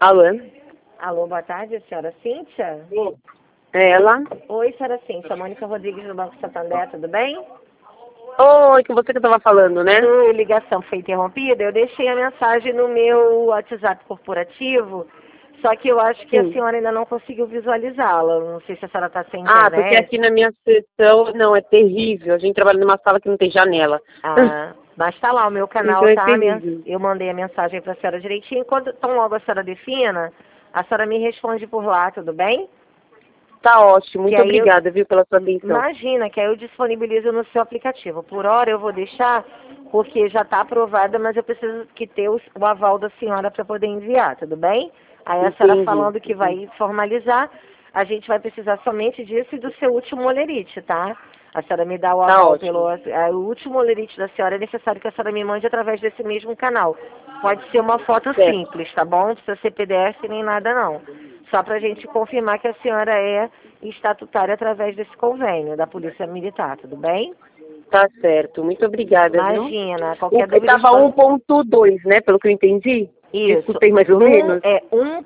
Alô? Alô, boa tarde, senhora Cíntia? É ela? Oi, senhora Cíntia, Mônica Rodrigues do Banco Santander, tudo bem? Oi, com você que eu tava falando, né? Sua ligação foi interrompida, eu deixei a mensagem no meu WhatsApp corporativo, só que eu acho que a Sim. senhora ainda não conseguiu visualizá-la, não sei se a senhora está sem Ah, porque internet. aqui na minha sessão, não, é terrível. A gente trabalha numa sala que não tem janela. Ah, mas tá lá o meu canal, Então é tá? terrível. Eu mandei a mensagem para a senhora direitinho, então logo a senhora defina, a senhora me responde por lá, tudo bem? Tá ótimo, Que muito aí eu, obrigada, viu, pela sua atenção. imagina, que aí eu disponibilizo no seu aplicativo. Por hora eu vou deixar, porque já está aprovada, mas eu preciso que ter o aval da senhora para poder enviar, tudo bem? Aí a senhora Entendi. falando que vai formalizar, a gente vai precisar somente disso e do seu último olerite, tá? A senhora me dá o Tá aval pelo... ótimo. O último olerite da senhora é necessário que a senhora me mande através desse mesmo canal. Pode ser uma foto Certo. simples, tá bom? Não precisa ser PDF nem nada, não. Só para a gente confirmar que a senhora é estatutária através desse convênio da Polícia Militar, tudo bem? Tá certo. Muito obrigada, viu? Imagina, qualquer dúvida... Tava 1.2, né, pelo que eu entendi? Eu Isso, escutei mais ou menos. é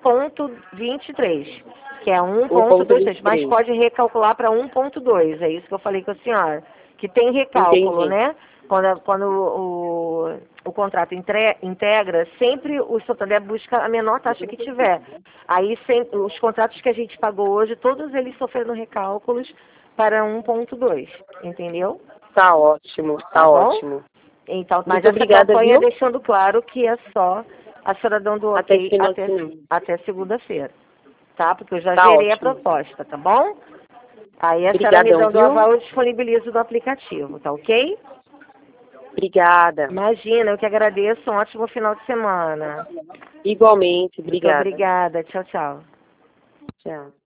1.23, que é 1.23, mas 1.23. pode recalcular para 1.2, é isso que eu falei com a senhora, que tem recálculo, Entendi. né? Quando o contrato integra, sempre o Santander busca a menor taxa que tiver. Aí, os contratos que a gente pagou hoje, todos eles sofreram recálculos para 1.2, entendeu? Tá ótimo, Tá tá bom? ótimo. Então, mas Muito essa obrigada, campanha viu? deixando claro que é só a senhora dando Até esse ok final de semana. até segunda-feira, tá? Porque eu já Tá gerei a ótimo. proposta, tá bom? Aí a senhora me Obrigadão, dando o viu? aval, eu disponibilizo do aplicativo, tá ok? Obrigada. Imagina, eu que agradeço, um ótimo final de semana. Igualmente, Muito obrigada. obrigada, tchau, tchau. Tchau.